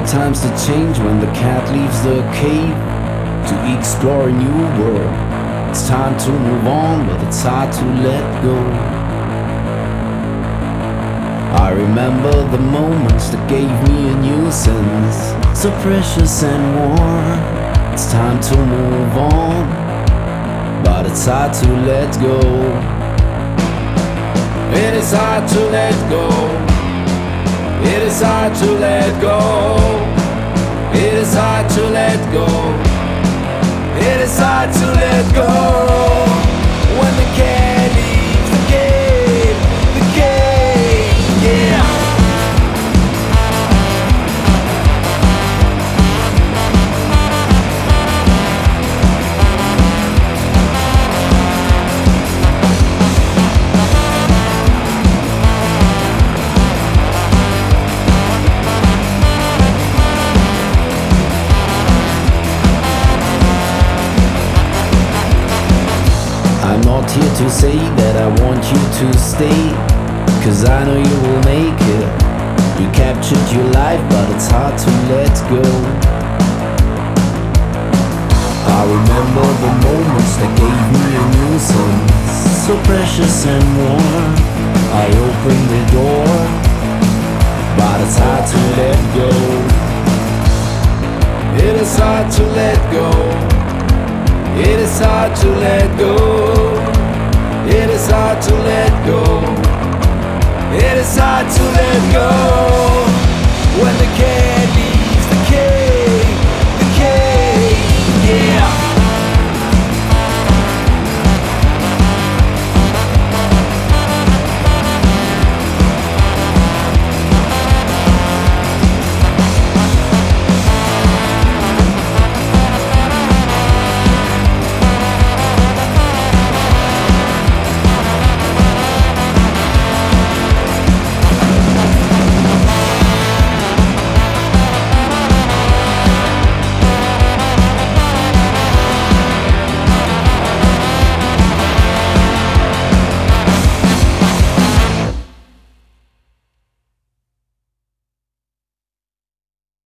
Times to change when the cat leaves the cave to explore a new world. It's time to move on, but it's hard to let go. I remember the moments that gave me a new sense, so precious and warm. It's time to move on, but it's hard to let go. It is hard to let go. It is hard to let go. It is hard to let go. It is hard to let go. When the cat leaves the cave, yeah. I'm not here to say that I want you to stay, 'cause I know you will make it. You captured your life, but it's hard to let go. I remember the moments that gave me a new sense, so precious and warm. I opened the door, but it's hard to let go. It is hard to let go. It is hard to let go. It is hard to let go. It is hard to let go. When the cat